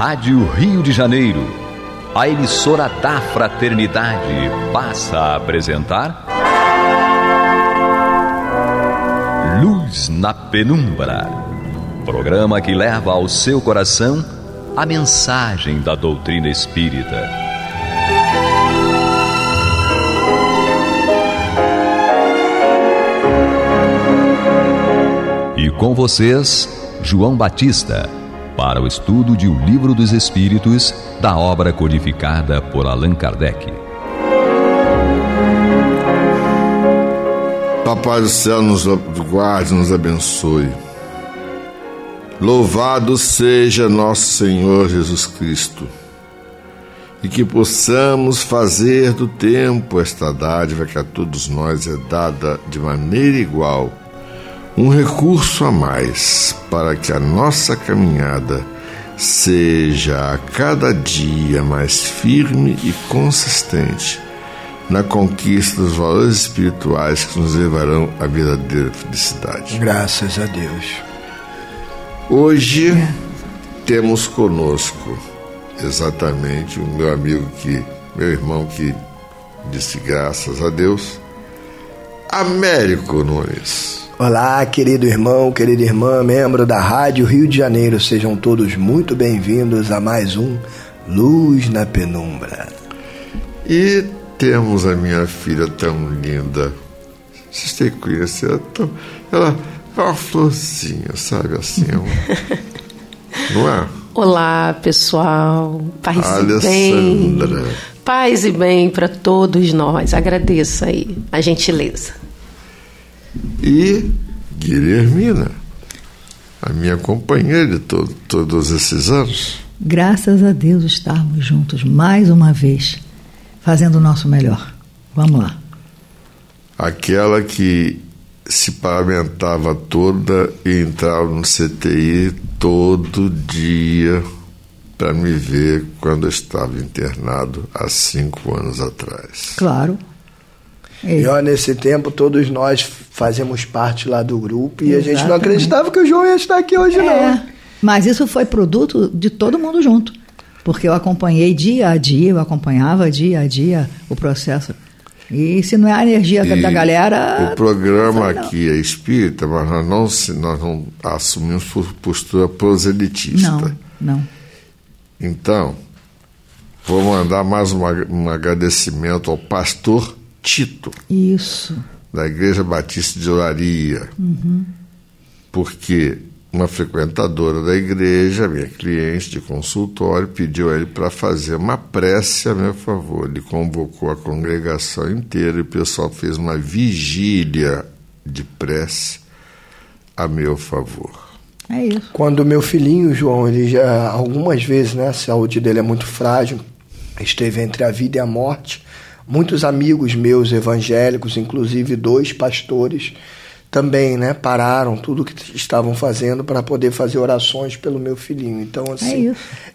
Rádio Rio de Janeiro, a emissora da Fraternidade, passa a apresentar Luz na Penumbra, programa que leva ao seu coração a mensagem da doutrina espírita. E com vocês, João Batista, para o estudo de O Livro dos Espíritos, da obra codificada por Allan Kardec. Papai do céu nos guarde, nos abençoe. Louvado seja nosso Senhor Jesus Cristo, e que possamos fazer do tempo esta dádiva que a todos nós é dada de maneira igual, um recurso a mais para que a nossa caminhada seja a cada dia mais firme e consistente na conquista dos valores espirituais que nos levarão à verdadeira felicidade. Graças a Deus. Hoje temos conosco exatamente o meu irmão que disse graças a Deus, Américo Nunes. Olá, querido irmão, querida irmã, membro da Rádio Rio de Janeiro, sejam todos muito bem-vindos a mais um Luz na Penumbra. E temos a minha filha tão linda, vocês têm que conhecer, ela é uma florzinha, sabe assim, não é? Olá, pessoal, paz Alessandra. E bem, paz e bem para todos nós, agradeço aí a gentileza. E Guilhermina, a minha companheira de todos esses anos. Graças a Deus estarmos juntos mais uma vez, fazendo o nosso melhor. Vamos lá. Aquela que se paramentava toda e entrava no CTI todo dia para me ver quando eu estava internado há 5 anos atrás. Claro. E ó, nesse tempo todos nós fazemos parte lá do grupo e a gente não acreditava que o João ia estar aqui hoje, não. Mas isso foi produto de todo mundo junto, porque eu acompanhei dia a dia, eu acompanhava dia a dia o processo. E se não é a energia da galera... O programa aqui é espírita, mas nós não assumimos postura proselitista. Não. Então, vou mandar mais um agradecimento ao pastor Tito, isso, da Igreja Batista de Olaria, porque uma frequentadora da igreja, minha cliente de consultório, pediu a ele para fazer uma prece a meu favor. Ele convocou a congregação inteira e o pessoal fez uma vigília de prece a meu favor. É isso. Quando meu filhinho, João, ele já algumas vezes, né, a saúde dele é muito frágil, esteve entre a vida e a morte. Muitos amigos meus evangélicos, inclusive 2 pastores, também, né, pararam tudo que estavam fazendo para poder fazer orações pelo meu filhinho. Então, assim,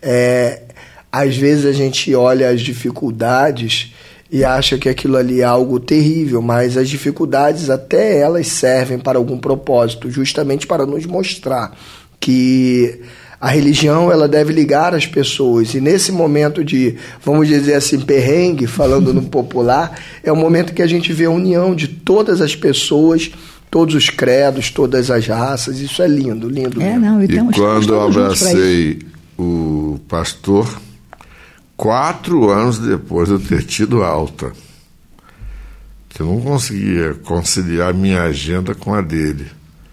às vezes a gente olha as dificuldades e acha que aquilo ali é algo terrível, mas as dificuldades até elas servem para algum propósito, justamente para nos mostrar que a religião, ela deve ligar as pessoas, e nesse momento de, vamos dizer assim, perrengue, falando no popular, é o momento que a gente vê a união de todas as pessoas, todos os credos, todas as raças. Isso é lindo, lindo. E quando eu abracei o pastor, 4 anos depois de eu ter tido alta, que eu não conseguia conciliar minha agenda com a dele.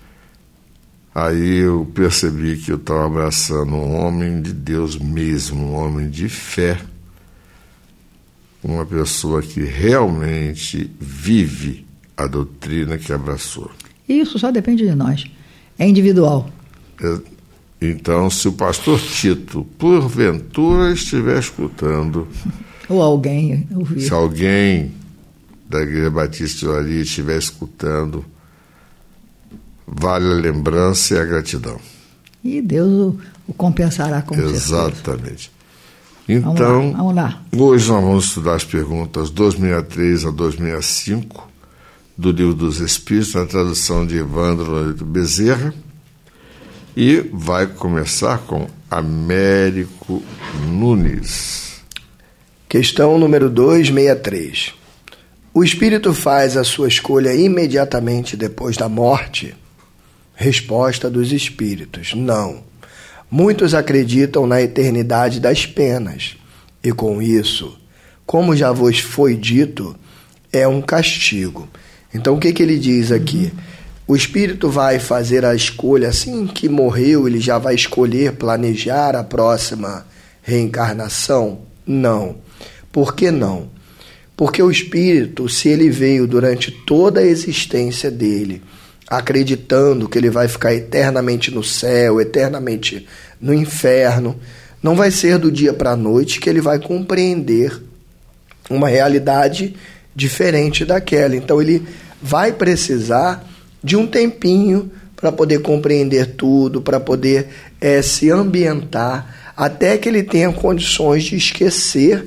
Aí eu percebi que eu estava abraçando um homem de Deus mesmo, um homem de fé, uma pessoa que realmente vive a doutrina que abraçou. Isso só depende de nós, é individual. Então, se o pastor Tito, porventura, estiver escutando, ou alguém ouvir, se alguém da Igreja Batista de Olaria estiver escutando, vale a lembrança e a gratidão. E Deus o compensará com certeza. Exatamente. Então, vamos lá. Hoje nós vamos estudar as perguntas 263 a 265 do Livro dos Espíritos, na tradução de Evandro Bezerra, e vai começar com Américo Nunes. Questão número 263. O espírito faz a sua escolha imediatamente depois da morte? Resposta dos espíritos: não. Muitos acreditam na eternidade das penas, e com isso, como já vos foi dito, é um castigo. Então, o que ele diz aqui? O espírito vai fazer a escolha, assim que morreu, ele já vai escolher, planejar a próxima reencarnação? Não. Por que não? Porque o espírito, se ele veio durante toda a existência dele, acreditando que ele vai ficar eternamente no céu, eternamente no inferno, não vai ser do dia para a noite que ele vai compreender uma realidade diferente daquela. Então ele vai precisar de um tempinho para poder compreender tudo, para poder se ambientar, até que ele tenha condições de esquecer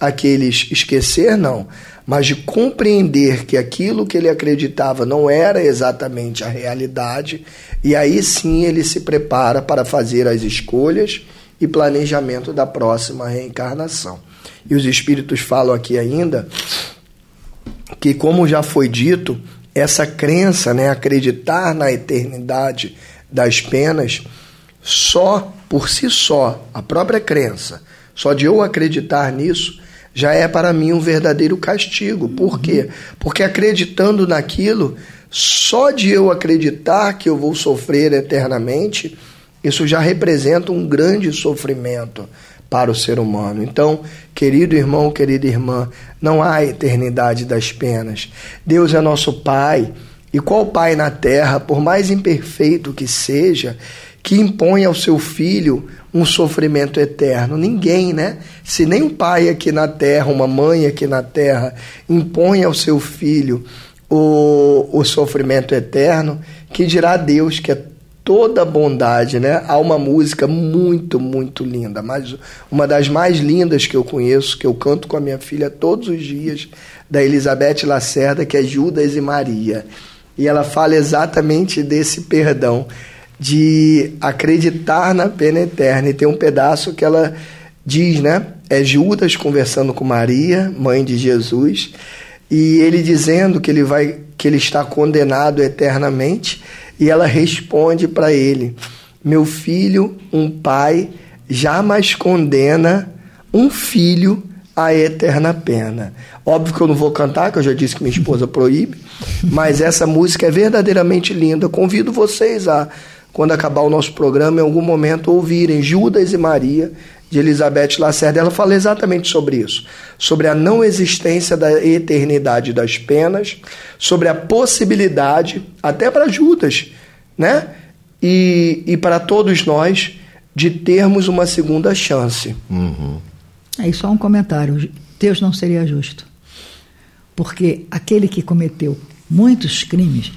mas de compreender que aquilo que ele acreditava não era exatamente a realidade, e aí sim ele se prepara para fazer as escolhas e planejamento da próxima reencarnação. E os espíritos falam aqui ainda que, como já foi dito, essa crença, acreditar na eternidade das penas, só por si só, a própria crença, só de eu acreditar nisso, já é para mim um verdadeiro castigo. Por quê? Porque acreditando naquilo, só de eu acreditar que eu vou sofrer eternamente, isso já representa um grande sofrimento para o ser humano. Então, querido irmão, querida irmã, não há eternidade das penas. Deus é nosso Pai, e qual pai na terra, por mais imperfeito que seja, que impõe ao seu filho um sofrimento eterno? Ninguém, né? Se nem um pai aqui na terra, uma mãe aqui na terra, impõe ao seu filho o sofrimento eterno, que dirá Deus, que é toda bondade, né? Há uma música muito, muito linda, mas uma das mais lindas que eu conheço, que eu canto com a minha filha todos os dias, da Elizabeth Lacerda, que é Judas e Maria. E ela fala exatamente desse perdão, de acreditar na pena eterna. E tem um pedaço que ela diz, né? É Judas conversando com Maria, mãe de Jesus, e ele dizendo que ele está condenado eternamente, e ela responde para ele: meu filho, um pai jamais condena um filho à eterna pena. Óbvio que eu não vou cantar, que eu já disse que minha esposa proíbe, mas essa música é verdadeiramente linda. Convido vocês a, quando acabar o nosso programa, em algum momento ouvirem Judas e Maria, de Elizabeth Lacerda. Ela fala exatamente sobre isso, sobre a não existência da eternidade das penas, sobre a possibilidade, até para Judas, né? E para todos nós, de termos uma segunda chance. Aí só um comentário: Deus não seria justo, porque aquele que cometeu muitos crimes,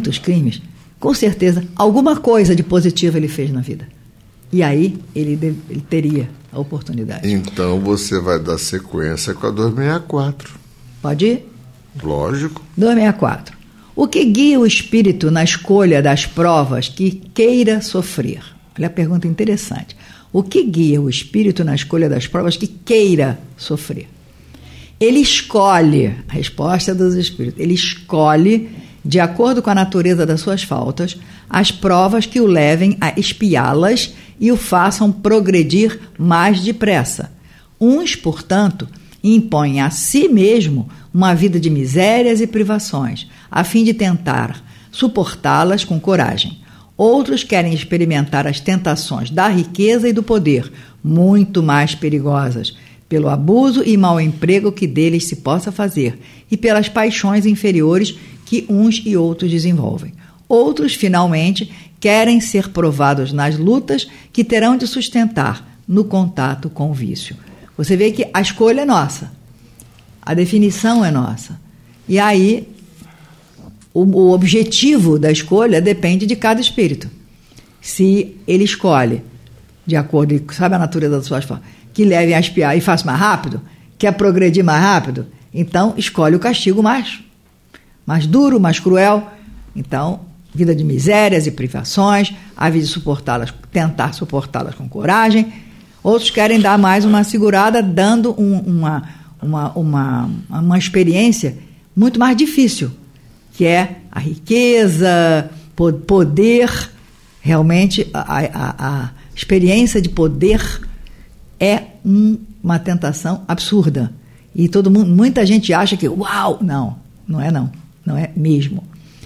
com certeza alguma coisa de positivo ele fez na vida, e aí ele teria a oportunidade. Então você vai dar sequência com a 264. Pode ir? Lógico. 264. O que guia o espírito na escolha das provas que queira sofrer? Olha a pergunta interessante. O que guia o espírito na escolha das provas que queira sofrer? Ele escolhe, a resposta dos espíritos, ele escolhe, de acordo com a natureza das suas faltas, as provas que o levem a espiá-las e o façam progredir mais depressa. Uns, portanto, impõem a si mesmo uma vida de misérias e privações, a fim de tentar suportá-las com coragem. Outros querem experimentar as tentações da riqueza e do poder, muito mais perigosas, pelo abuso e mau emprego que deles se possa fazer, e pelas paixões inferiores que uns e outros desenvolvem. Outros, finalmente, querem ser provados nas lutas que terão de sustentar no contato com o vício. Você vê que a escolha é nossa, a definição é nossa. E aí, o objetivo da escolha depende de cada espírito. Se ele escolhe, de acordo, sabe a natureza das suas formas, que levem a espiar e faça mais rápido, quer progredir mais rápido, então escolhe o castigo mais duro, mais cruel. Então, vida de misérias e privações, a vida de tentar suportá-las com coragem. Outros querem dar mais uma segurada, dando uma experiência muito mais difícil, que é a riqueza, poder. Realmente, a experiência de poder é uma tentação absurda. E muita gente acha que, uau, não é mesmo.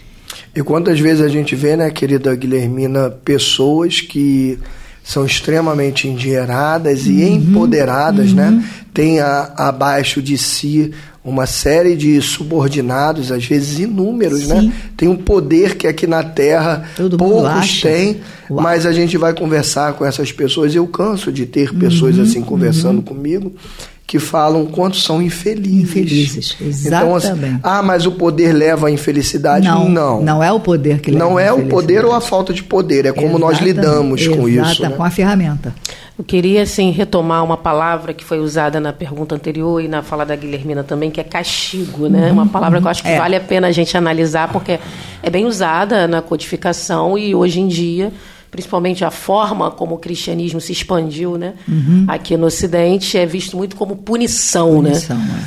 E quantas vezes a gente vê, né, querida Guilhermina, pessoas que são extremamente endinheiradas e empoderadas, né? Tem abaixo de si uma série de subordinados, às vezes inúmeros, né? Tem um poder que aqui na Terra poucos têm, mas a gente vai conversar com essas pessoas. Eu canso de ter pessoas assim conversando comigo, que falam quanto são infelizes. Exatamente. Então, assim, mas o poder leva à infelicidade? Não é o poder que leva à infelicidade. Não é o poder ou a falta de poder, é como nós lidamos com isso. Né? Com a ferramenta. Eu queria, assim, retomar uma palavra que foi usada na pergunta anterior e na fala da Guilhermina também, que é castigo, né? Uma palavra que eu acho que vale a pena a gente analisar, porque é bem usada na codificação e hoje em dia, principalmente a forma como o cristianismo se expandiu, né? Aqui no Ocidente, é visto muito como punição, né?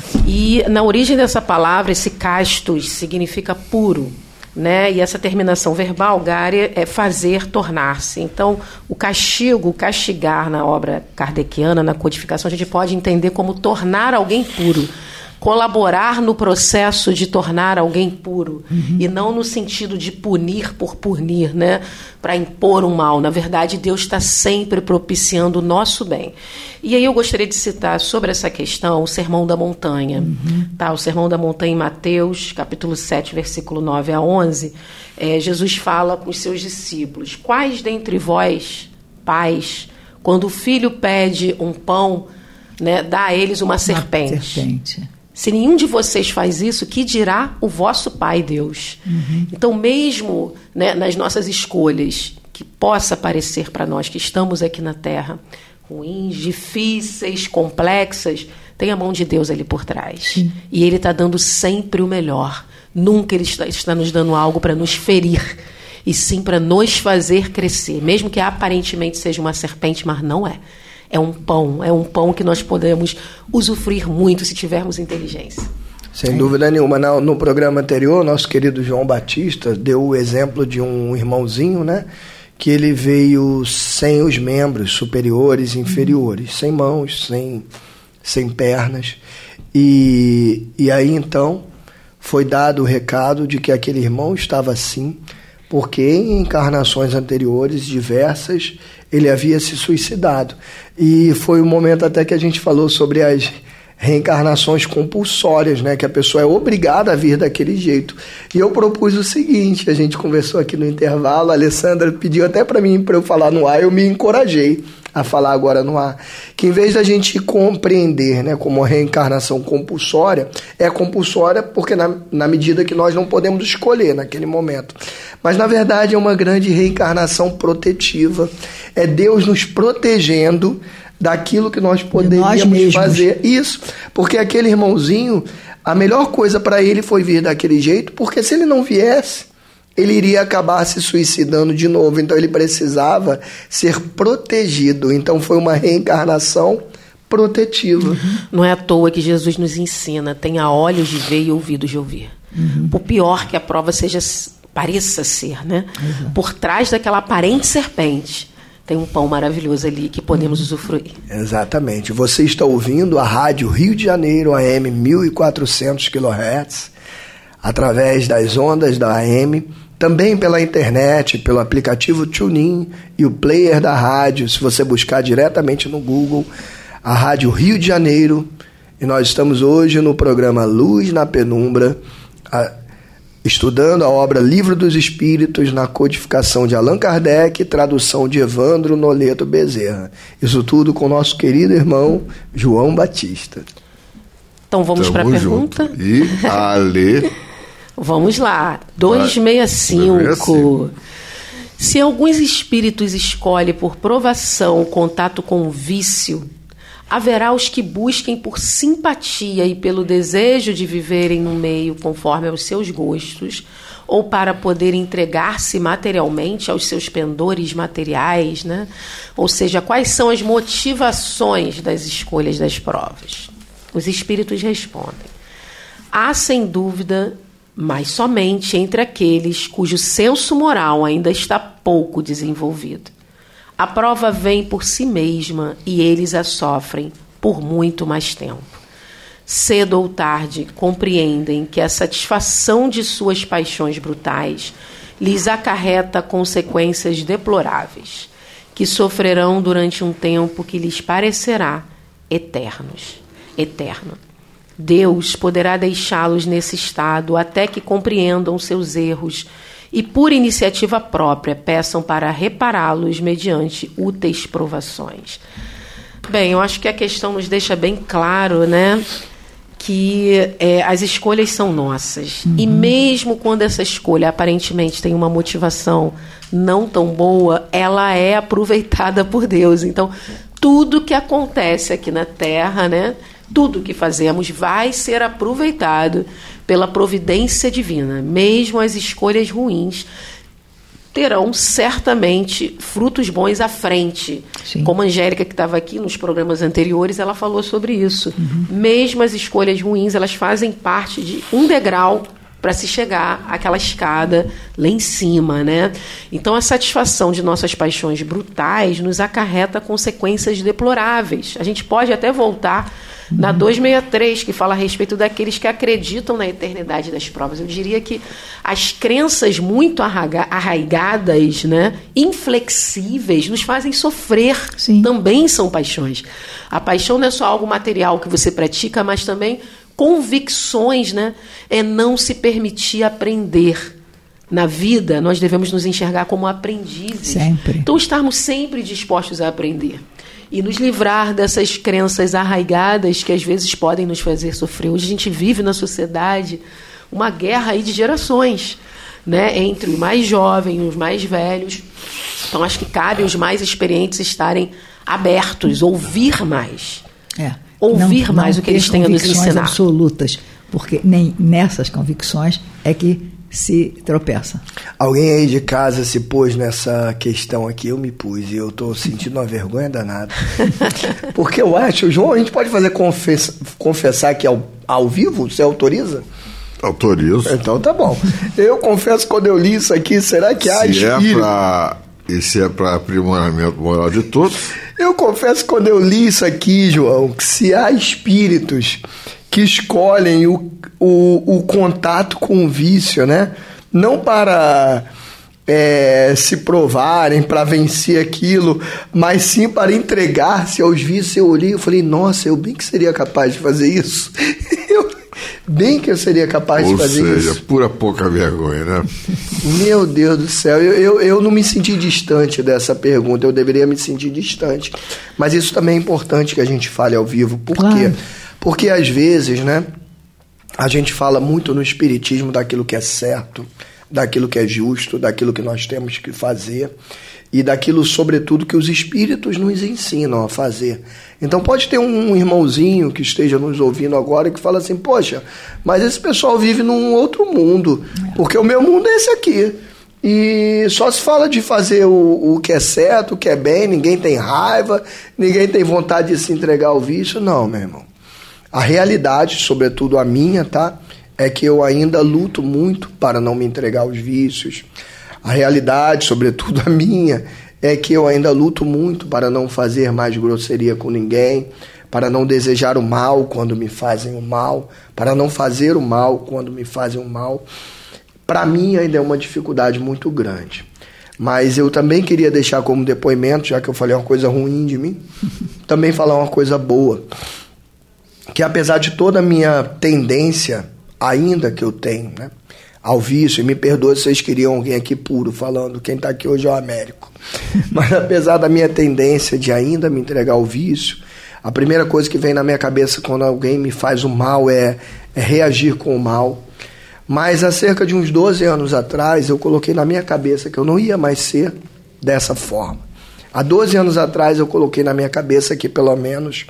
E na origem dessa palavra, esse castos significa puro, né? E essa terminação verbal, gare, é fazer, tornar-se. Então, o castigo, castigar na obra kardeciana, na codificação, a gente pode entender como tornar alguém puro. Colaborar no processo de tornar alguém puro, e não no sentido de punir por punir, né? Para impor um mal. Na verdade, Deus está sempre propiciando o nosso bem. E aí eu gostaria de citar sobre essa questão o Sermão da Montanha. O Sermão da Montanha em Mateus, capítulo 7, versículo 9 a 11, Jesus fala com os seus discípulos: quais dentre vós, pais, quando o filho pede um pão, né, dá a eles uma serpente? Se nenhum de vocês faz isso, que dirá o vosso Pai Deus? Então, mesmo, né, nas nossas escolhas, que possa parecer para nós que estamos aqui na Terra ruins, difíceis, complexas, tem a mão de Deus ali por trás. E Ele está dando sempre o melhor. Nunca Ele está nos dando algo para nos ferir, e sim para nos fazer crescer. Mesmo que aparentemente seja uma serpente, mas não é. É um pão que nós podemos usufruir muito se tivermos inteligência. Sem dúvida nenhuma. No programa anterior, nosso querido João Batista deu o exemplo de um irmãozinho, né? Que ele veio sem os membros superiores e inferiores, sem mãos, sem pernas. E aí, então, foi dado o recado de que aquele irmão estava assim, porque em encarnações anteriores, diversas, ele havia se suicidado. E foi o momento até que a gente falou sobre as reencarnações compulsórias, né? Que a pessoa é obrigada a vir daquele jeito. E eu propus o seguinte, a gente conversou aqui no intervalo, a Alessandra pediu até para mim, para eu falar no ar, eu me encorajei a falar agora no ar, que em vez da gente compreender, né, como a reencarnação compulsória, é compulsória porque na medida que nós não podemos escolher naquele momento. Mas, na verdade, é uma grande reencarnação protetiva. É Deus nos protegendo daquilo que nós poderíamos fazer. Isso, porque aquele irmãozinho, a melhor coisa para ele foi vir daquele jeito, porque se ele não viesse, ele iria acabar se suicidando de novo. Então ele precisava ser protegido. Então foi uma reencarnação protetiva. Não é à toa que Jesus nos ensina: tenha olhos de ver e ouvidos de ouvir. Por pior que a prova pareça ser, né? Por trás daquela aparente serpente tem um pão maravilhoso ali que podemos usufruir. Exatamente. Você está ouvindo a Rádio Rio de Janeiro, AM 1400 kHz, através das ondas da AM, também pela internet, pelo aplicativo TuneIn e o player da rádio. Se você buscar diretamente no Google, a Rádio Rio de Janeiro. E nós estamos hoje no programa Luz na Penumbra, estudando a obra Livro dos Espíritos, na codificação de Allan Kardec e tradução de Evandro Noleto Bezerra. Isso tudo com o nosso querido irmão João Batista. Então vamos para a pergunta. E Ale... Vamos lá, 265. Se alguns espíritos escolhem por provação o contato com o vício, Haverá os que busquem por simpatia e pelo desejo de viverem no meio conforme aos seus gostos, ou para poder entregar-se materialmente aos seus pendores materiais, né? Ou seja, quais são as motivações das escolhas das provas? Os espíritos respondem: há sem dúvida, mas somente entre aqueles cujo senso moral ainda está pouco desenvolvido. A prova vem por si mesma e eles a sofrem por muito mais tempo. Cedo ou tarde, compreendem que a satisfação de suas paixões brutais lhes acarreta consequências deploráveis, que sofrerão durante um tempo que lhes parecerá eterno. Deus poderá deixá-los nesse estado até que compreendam seus erros e, por iniciativa própria, peçam para repará-los mediante úteis provações. Bem, eu acho que a questão nos deixa bem claro, né, que as escolhas são nossas. E mesmo quando essa escolha aparentemente tem uma motivação não tão boa, ela é aproveitada por Deus. Então, tudo que acontece aqui na Terra, né, tudo que fazemos vai ser aproveitado pela providência divina. Mesmo as escolhas ruins terão certamente frutos bons à frente. Sim. Como a Angélica, que estava aqui nos programas anteriores, ela falou sobre isso. Mesmo as escolhas ruins, elas fazem parte de um degrau para se chegar àquela escada lá em cima, né? Então, a satisfação de nossas paixões brutais nos acarreta consequências deploráveis. A gente pode até voltar na 263, que fala a respeito daqueles que acreditam na eternidade das provas. Eu diria que as crenças muito arraigadas, né, inflexíveis, nos fazem sofrer. Sim. Também são paixões. A paixão não é só algo material que você pratica, mas também convicções, né? É não se permitir aprender. Na vida, nós devemos nos enxergar como aprendizes. Sempre. Então, estarmos sempre dispostos a aprender. E nos livrar dessas crenças arraigadas que às vezes podem nos fazer sofrer. Hoje a gente vive na sociedade uma guerra aí de gerações, né? Entre os mais jovens e os mais velhos. Então, acho que cabe aos mais experientes estarem abertos, ouvir mais. Ouvir mais o que eles têm a nos ensinar. Absolutas, porque nem nessas convicções é que se tropeça. Alguém aí de casa se pôs nessa questão aqui, eu me pus, e eu estou sentindo uma vergonha danada. Porque eu acho, João, a gente pode fazer confessar aqui ao vivo? Você autoriza? Autorizo. Então tá bom. Eu confesso, quando eu li isso aqui, será que há espírito? Se é para aprimoramento moral de todos. Eu confesso, quando eu li isso aqui, João, que se há espíritos que escolhem o contato com o vício, né? Não para se provarem, para vencer aquilo, mas sim para entregar-se aos vícios. Eu olhei e falei, nossa, eu bem que seria capaz de fazer isso. Bem que eu seria capaz de fazer isso. Ou seja, pura pouca vergonha, né? Meu Deus do céu, eu não me senti distante dessa pergunta, eu deveria me sentir distante. Mas isso também é importante que a gente fale ao vivo. Por quê? Porque às vezes, né, a gente fala muito no espiritismo daquilo que é certo, daquilo que é justo, daquilo que nós temos que fazer e daquilo, sobretudo, que os espíritos nos ensinam a fazer. Então pode ter um irmãozinho que esteja nos ouvindo agora que fala assim, poxa, mas esse pessoal vive num outro mundo, porque o meu mundo é esse aqui. E só se fala de fazer o que é certo, o que é bem, ninguém tem raiva, ninguém tem vontade de se entregar ao vício. Não, meu irmão. A realidade, sobretudo a minha, tá? É que eu ainda luto muito para não me entregar aos vícios. A realidade, sobretudo a minha, é que eu ainda luto muito para não fazer mais grosseria com ninguém, para não desejar o mal quando me fazem o mal, para não fazer o mal quando me fazem o mal. Para mim ainda é uma dificuldade muito grande. Mas eu também queria deixar como depoimento, já que eu falei uma coisa ruim de mim, também falar uma coisa boa. Que apesar de toda a minha tendência, ainda que eu tenho, né, ao vício, e me perdoe se vocês queriam alguém aqui puro falando, quem está aqui hoje é o Américo. Mas apesar da minha tendência de ainda me entregar ao vício, a primeira coisa que vem na minha cabeça quando alguém me faz o mal é reagir com o mal. Mas há cerca de uns 12 anos atrás, eu coloquei na minha cabeça que eu não ia mais ser dessa forma. Há 12 anos atrás, eu coloquei na minha cabeça que pelo menos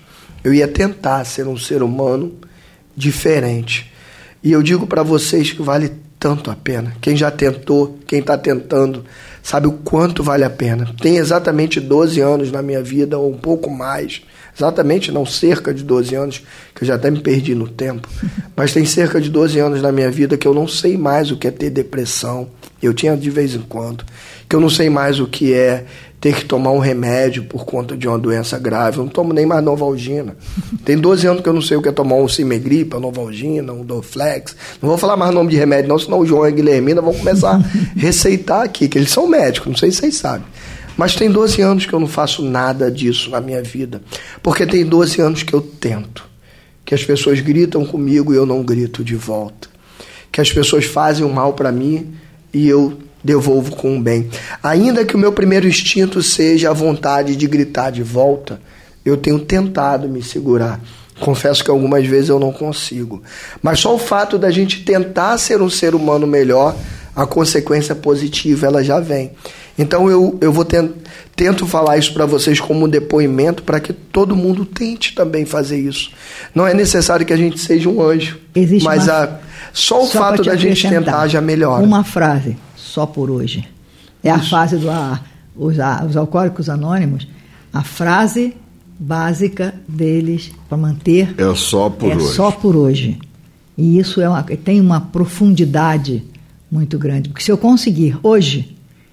eu ia tentar ser um ser humano diferente. E eu digo para vocês que vale tanto a pena. Quem já tentou, quem está tentando, sabe o quanto vale a pena. Tem exatamente 12 anos na minha vida, ou um pouco mais. Exatamente, não, cerca de 12 anos, que eu já até me perdi no tempo. Mas tem cerca de 12 anos na minha vida que eu não sei mais o que é ter depressão. Eu tinha de vez em quando. Que eu não sei mais o que é ter que tomar um remédio por conta de uma doença grave. Eu não tomo nem mais Novalgina. Tem 12 anos que eu não sei o que é tomar um Cimegrip, um Novalgina, um Dorflex. Não vou falar mais nome de remédio não, senão o João e a Guilhermina vão começar a receitar aqui, que eles são médicos, não sei se vocês sabem. Mas tem 12 anos que eu não faço nada disso na minha vida. Porque tem 12 anos que eu tento. Que as pessoas gritam comigo e eu não grito de volta. Que as pessoas fazem o mal para mim e eu devolvo com o bem. Ainda que o meu primeiro instinto seja a vontade de gritar de volta, eu tenho tentado me segurar. Confesso que algumas vezes eu não consigo. Mas só o fato da gente tentar ser um ser humano melhor, a consequência positiva ela já vem. Então eu tento falar isso para vocês como um depoimento para que todo mundo tente também fazer isso. Não é necessário que a gente seja um anjo, mas só o fato da gente tentar já melhora. Uma frase, só por hoje. É isso. A fase os Alcoólicos Anônimos, a frase básica deles para manter é só por hoje. Só por hoje. E isso tem uma profundidade muito grande. Porque se eu conseguir hoje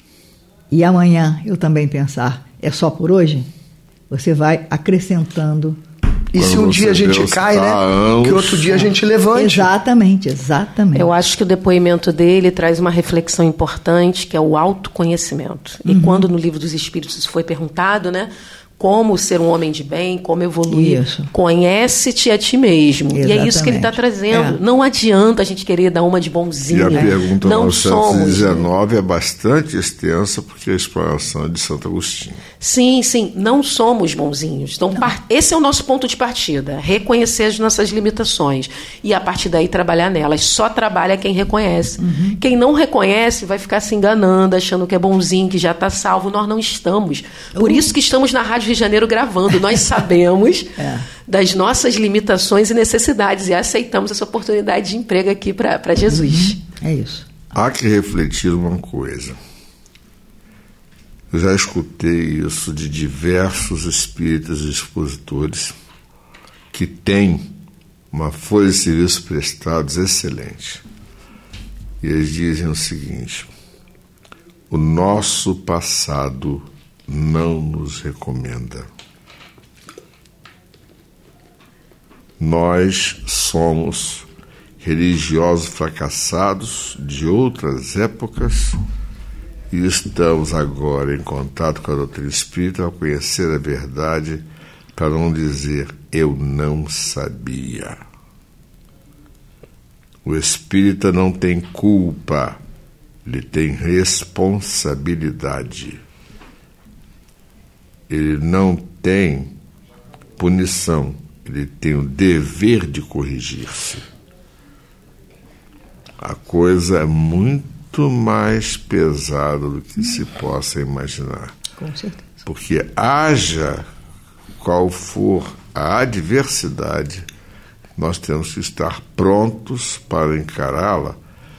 e amanhã eu também pensar, é só por hoje, você vai acrescentando. E quando se um dia a gente cai, né? Que outro dia a gente levante. Exatamente. Eu acho que o depoimento dele traz uma reflexão importante, que é o autoconhecimento. E quando no Livro dos Espíritos isso foi perguntado, né? Como ser um homem de bem, como evoluir. Isso. Conhece-te a ti mesmo. Exatamente. E é isso que ele está trazendo. Não adianta a gente querer dar uma de bonzinho. E a pergunta 919 é bastante extensa, porque a explanação é de Santo Agostinho. Sim, não somos bonzinhos. Então, esse é o nosso ponto de partida. Reconhecer as nossas limitações. E a partir daí trabalhar nelas. Só trabalha quem reconhece. Quem não reconhece vai ficar se enganando, achando que é bonzinho, que já está salvo. Nós não estamos. Por isso que estamos na Rádio Rio de Janeiro gravando. Nós sabemos das nossas limitações e necessidades e aceitamos essa oportunidade de emprego aqui para Jesus. É isso. Há que refletir uma coisa. Eu já escutei isso de diversos espíritas e expositores que têm uma folha de serviço prestados excelente. E eles dizem o seguinte: o nosso passado não nos recomenda. Nós somos religiosos fracassados de outras épocas e estamos agora em contato com a doutrina espírita ao conhecer a verdade, para não dizer eu não sabia. O espírita não tem culpa, ele tem responsabilidade. Ele não tem punição, ele tem o dever de corrigir-se. A coisa é muito mais pesada do que se possa imaginar. Com certeza. Porque haja qual for a adversidade, nós temos que estar prontos para encará-la,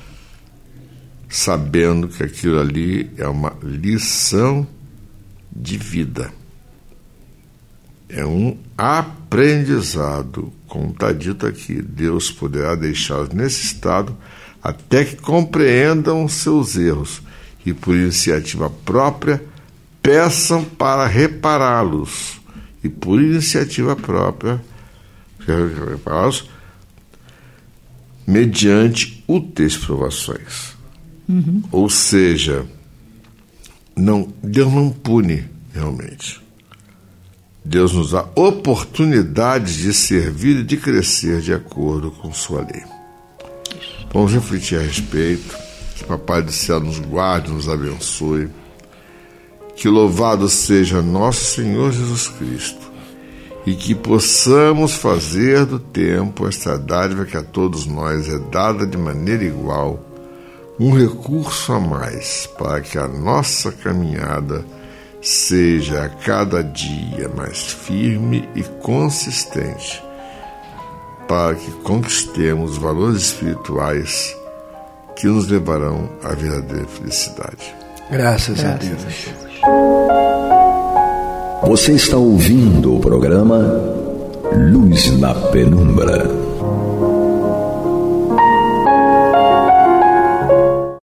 sabendo que aquilo ali é uma lição de vida. É um aprendizado, como está dito aqui. Deus poderá deixá-los nesse estado até que compreendam seus erros e, por iniciativa própria, peçam para repará-los. E, por iniciativa própria, repará-los mediante úteis provações. Ou seja, Deus não pune realmente. Deus nos dá oportunidades de servir e de crescer de acordo com sua lei. Vamos refletir a respeito. Que Papai do Céu nos guarde, nos abençoe. Que louvado seja nosso Senhor Jesus Cristo e que possamos fazer do tempo esta dádiva que a todos nós é dada de maneira igual, um recurso a mais para que a nossa caminhada seja a cada dia mais firme e consistente, para que conquistemos valores espirituais que nos levarão à verdadeira felicidade. Graças a Deus. Você está ouvindo o programa Luz na Penumbra.